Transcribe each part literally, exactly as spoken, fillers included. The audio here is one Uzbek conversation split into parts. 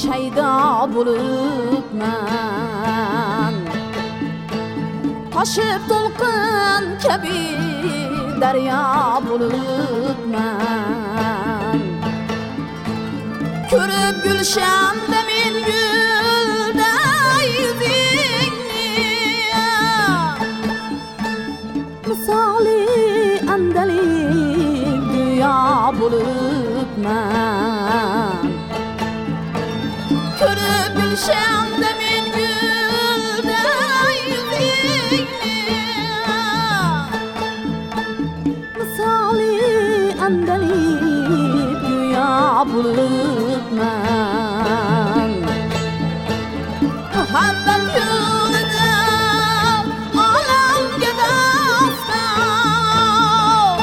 shaydo bo'libman. Toshib to'lqin kabi daryo bo'libman. Ko'rib gulshanda men gulday yuzingni, misoli andalik go'yo bo'libman. Ko'rib gulshanda men gulday yuzingni, misoli andalik go'yo bo'libman. Muhabbat yo'lida olamga doston,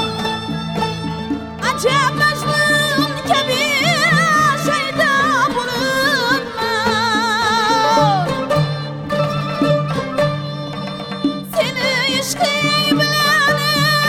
ajab Majnun kabi shaydo bo'libman. Seni ishqing bilan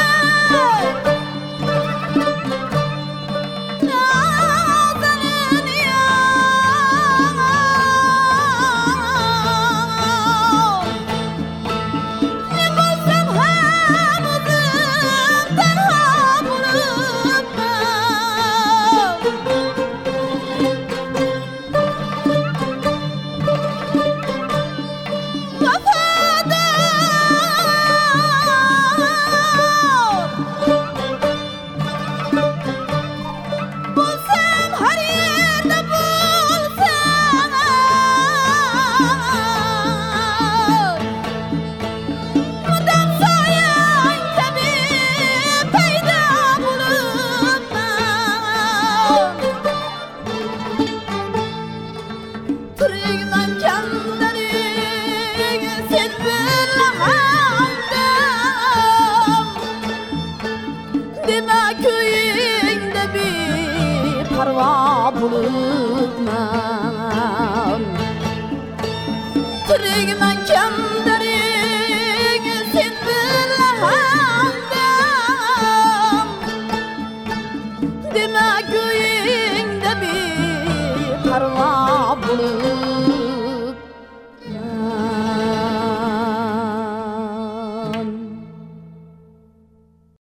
bulutman. Tirigman kamdaring sen bilahandam, demak ko'yingda beparvo bulut.